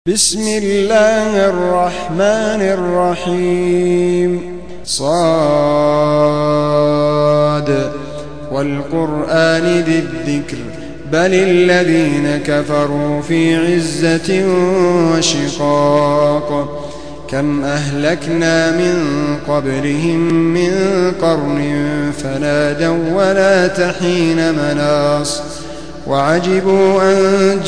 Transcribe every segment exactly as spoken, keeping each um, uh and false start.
بسم الله الرحمن الرحيم. صاد والقرآن ذي الذكر بل الذين كفروا في عزة وشقاق كم أهلكنا من قبلهم من قرن فنادوا ولا تحين مناص وعجبوا أن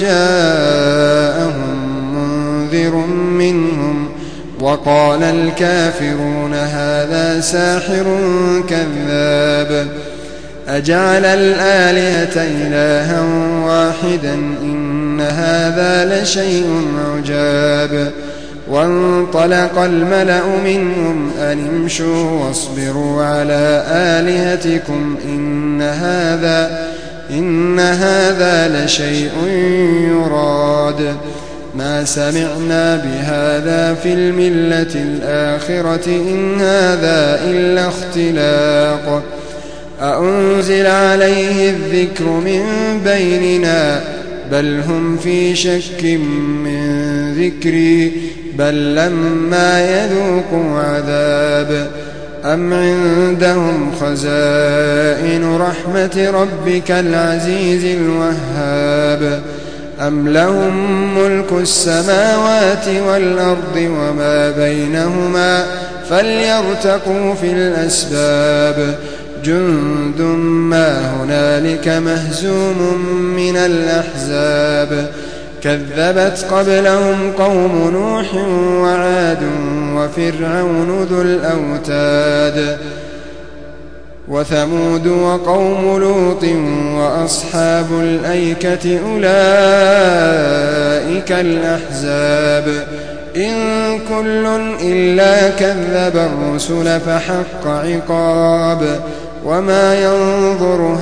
جاءهم منذر منهم وقال الكافرون هذا ساحر كذاب أجعل الآلهة إلها واحدا إن هذا لشيء عجاب وانطلق الملأ منهم أن امشوا واصبروا على آلهتكم إن هذا إن هذا لشيء يراد ما سمعنا بهذا في الملة الآخرة إن هذا إلا اختلاق أأنزل عليه الذكر من بيننا بل هم في شك من ذكري بل لما يذوقوا عذاب أم عندهم خزائن رحمة ربك العزيز الوهاب أم لهم ملك السماوات والأرض وما بينهما فليرتقوا في الأسباب جند ما هنالك مهزوم من الأحزاب كذبت قبلهم قوم نوح وعاد وفرعون ذو الأوتاد وثمود وقوم لوط وأصحاب الأيكة أولئك الأحزاب إن كل إلا كذب الرسل فحق عقاب وما ينظر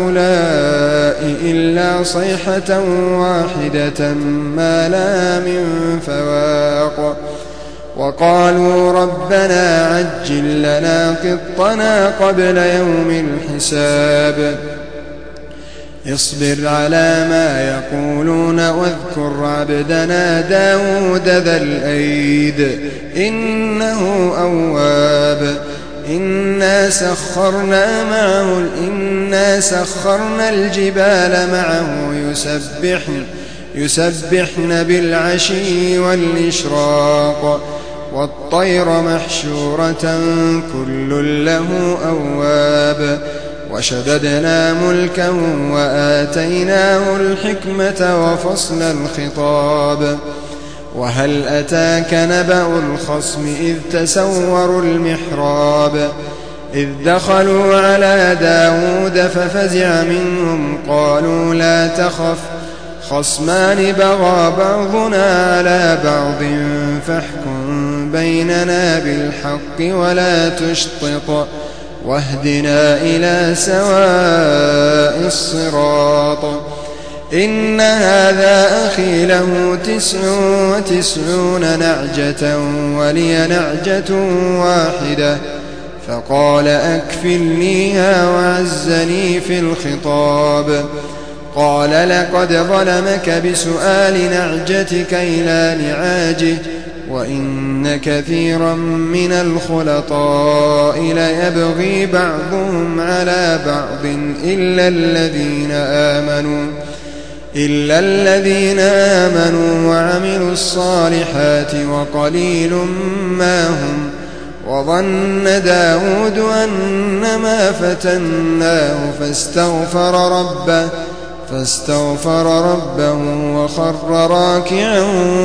هؤلاء إلا صيحة واحدة ما لها من فواق وقالوا ربنا عجل لنا قطنا قبل يوم الحساب اصبر على ما يقولون واذكر عبدنا داود ذا الأيد إنه أواب إنا سخرنا معه إنا سخرنا الجبال معه يسبحن يسبحن بالعشي والإشراق والطير محشورة كل له أواب وشددنا ملكه وآتيناه الحكمة وفصل الخطاب وهل أتاك نبأ الخصم إذ تسوروا المحراب إذ دخلوا على داود ففزع منهم قالوا لا تخف خصمان بغى بعضنا على بعض فاحكم بيننا بالحق ولا تشطط واهدنا إلى سواء الصراط إن هذا أخي له تسع وتسعون نعجة ولي نعجة واحدة فقال أكفلنيها وعزني في الخطاب قال لقد ظلمك بسؤال نعجتك إلى نعاجه وإن كثيرا من الخلطاء ليبغي بعضهم على بعض إلا الذين آمنوا إلا الذين آمنوا وعملوا الصالحات وقليل ما هم وظن داود أنما فتناه فاستغفر ربه فاستغفر ربه وخر راكعا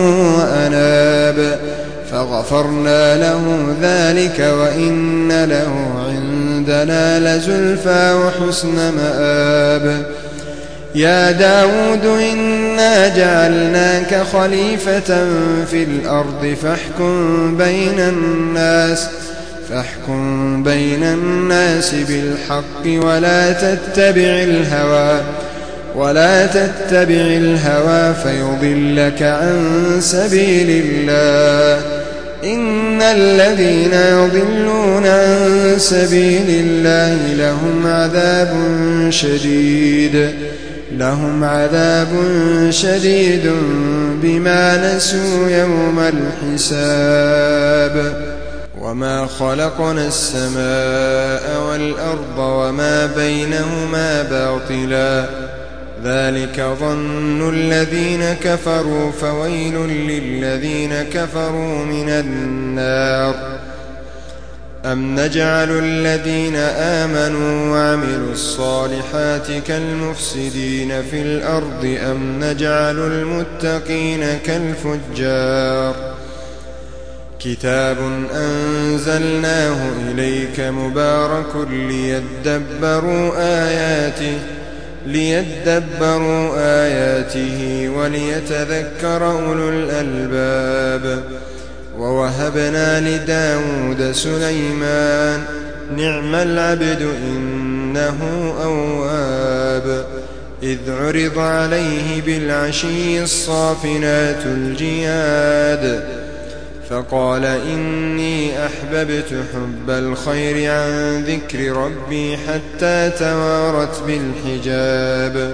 وأناب فغفرنا له ذلك وإن له عندنا لزلفى وحسن مآب يا داود إنا جعلناك خليفة في الأرض فاحكم بين الناس فاحكم بين الناس بالحق ولا تتبع الهوى ولا تتبع الهوى فيضلك عن سبيل الله إن الذين يضلون عن سبيل الله لهم عذاب شديد لهم عذاب شديد بما نسوا يوم الحساب وما خلقنا السماء والأرض وما بينهما باطلا ذلك ظن الذين كفروا فويل للذين كفروا من النار أم نجعل الذين آمنوا وعملوا الصالحات كالمفسدين في الأرض أم نجعل المتقين كالفجار كتاب أنزلناه إليك مبارك ليدبروا آياته ليدبروا آياته وليتذكر أولو الألباب ووهبنا لداود سليمان نعم العبد إنه أواب إذ عرض عليه بالعشي الصافنات الجياد فقال إني أحببت حب الخير عن ذكر ربي حتى توارت بالحجاب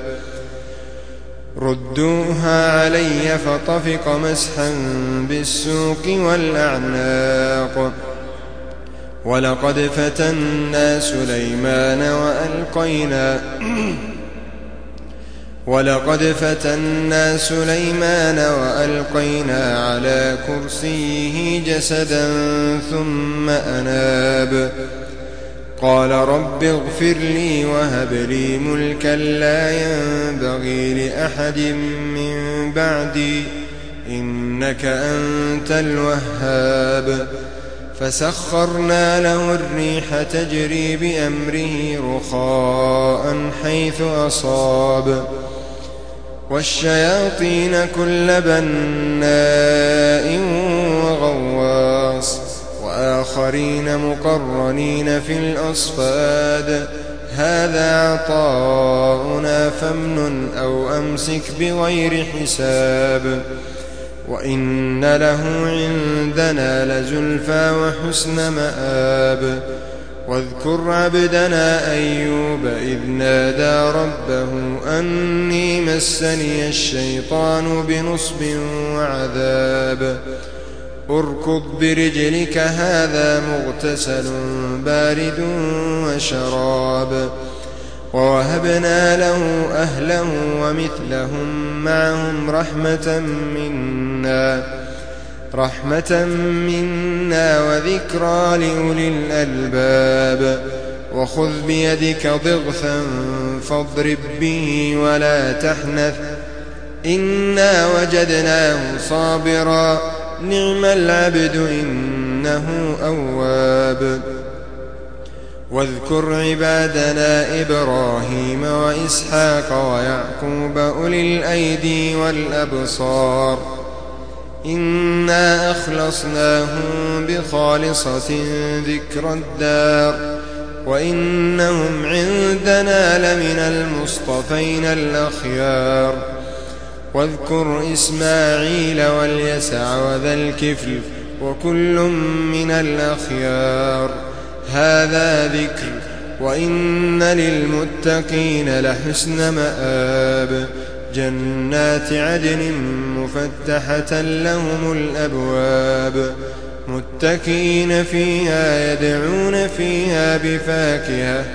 ردوها علي فطفق مسحا بالسوق والأعناق ولقد فتنا سليمان وألقينا ولقد فتنا سليمان وألقينا على كرسيه جسدا ثم أناب قال رب اغفر لي وهب لي ملكا لا ينبغي لأحد من بعدي إنك أنت الوهاب فسخرنا له الريح تجري بأمره رخاء حيث أصاب والشياطين كل بناء وغواص وآخرين مقرنين في الأصفاد هذا عطاؤنا فامنن أو أمسك بغير حساب وإن له عندنا لزلفى وحسن مآب واذكر عبدنا أيوب إذ نادى ربه أني مسني الشيطان بنصب وعذاب اركض برجلك هذا مغتسل بارد وشراب ووهبنا له أهله ومثلهم معهم رحمة منا رحمة منا وذكرى لأولي الألباب وخذ بيدك ضغثا فاضرب به ولا تحنث إنا وجدناه صابرا نعم العبد إنه أواب واذكر عبادنا إبراهيم وإسحاق ويعقوب أولي الأيدي والأبصار إنا أخلصناهم بخالصة ذكر الدار وإنهم عندنا لمن المصطفين الأخيار واذكر إسماعيل واليسع وذا الكفل وكل من الأخيار هذا ذكر وإن للمتقين لحسن مآب جنات عدن مفتحة لهم الأبواب متكئين فيها يدعون فيها بفاكهة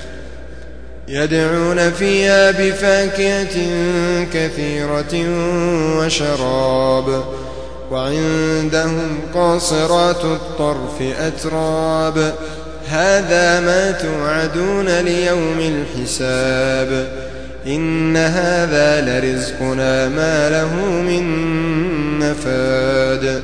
يدعون فيها بفاكهة كثيرة وشراب وعندهم قاصرات الطرف أتراب هذا ما توعدون ليوم الحساب إن هذا لرزقنا ما له من نفاد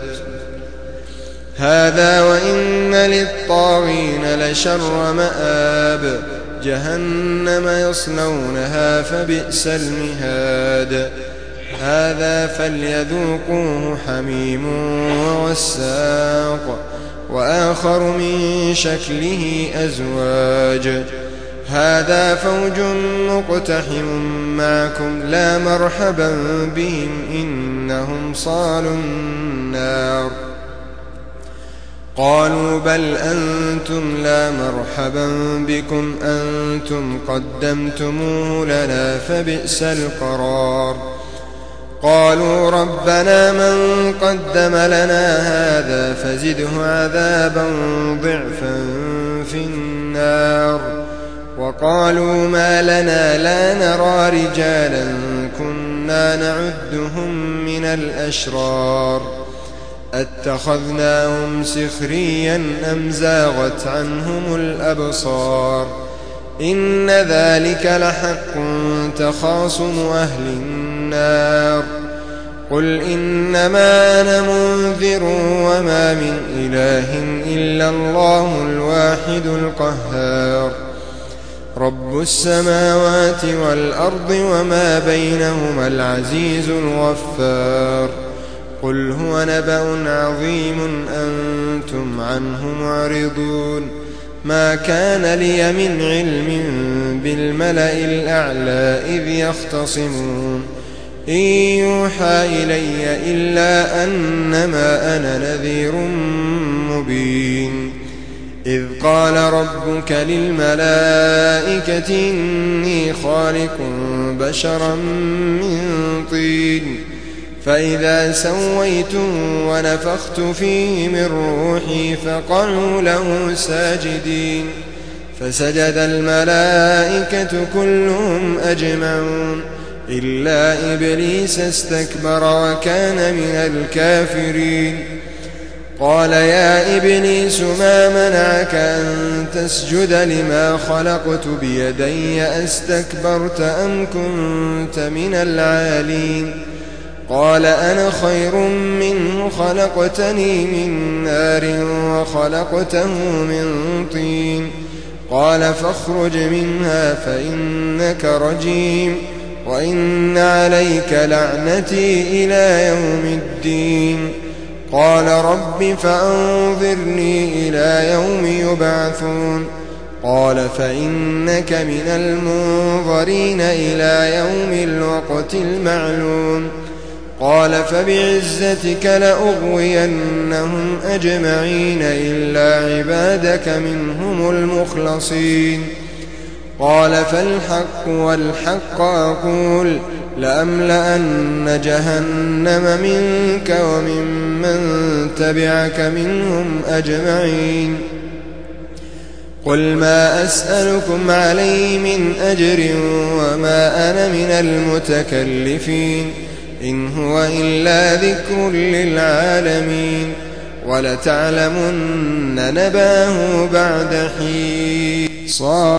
هذا وإن للطاغين لشر مآب جهنم يصلونها فبئس المهاد هذا فليذوقوه حميم وغساق وآخر من شكله أزواج هذا فوج مقتحم معكم لا مرحبا بهم إنهم صالوا النار قالوا بل أنتم لا مرحبا بكم أنتم قدمتموه لنا فبئس القرار قالوا ربنا من قدم لنا هذا فزده عذابا ضعفا في النار. وقالوا ما لنا لا نرى رجالا كنا نعدهم من الأشرار أتخذناهم سخريا أم زاغت عنهم الأبصار إن ذلك لحق تخاصم أهل النار. قل إنما أنا منذر وما من إله إلا الله الواحد القهار رب السماوات والأرض وما بينهما العزيز الغفار. قل هو نبأ عظيم أنتم عنه معرضون ما كان لي من علم بالملأ الأعلى إذ يختصمون إن يوحى إلي إلا أنما أنا نذير مبين. إذ قال ربك للملائكة إني خالق بشرا من طين فإذا سويته ونفخت فيه من روحي فقعوا له ساجدين فسجد الملائكة كلهم أجمعون إلا إبليس استكبر وكان من الكافرين. قال يا إبليس ما منعك أن تسجد لما خلقت بيدي أستكبرت أم كنت من العالين؟ قال أنا خير منه خلقتني من نار وخلقته من طين قال فاخرج منها فإنك رجيم وإن عليك لعنتي إلى يوم الدين. قال رب فأنظرني إلى يوم يبعثون قال فإنك من المنظرين إلى يوم الوقت المعلوم. قال فبعزتك لأغوينهم أجمعين إلا عبادك منهم المخلصين. قال فالحق والحق أقول لأملأن جهنم منك وممن تبعك منهم أجمعين. قل ما أسألكم عليه من أجر وما أنا من المتكلفين إن هو إلا ذكر للعالمين ولتعلمن نباه بعد حين. صاد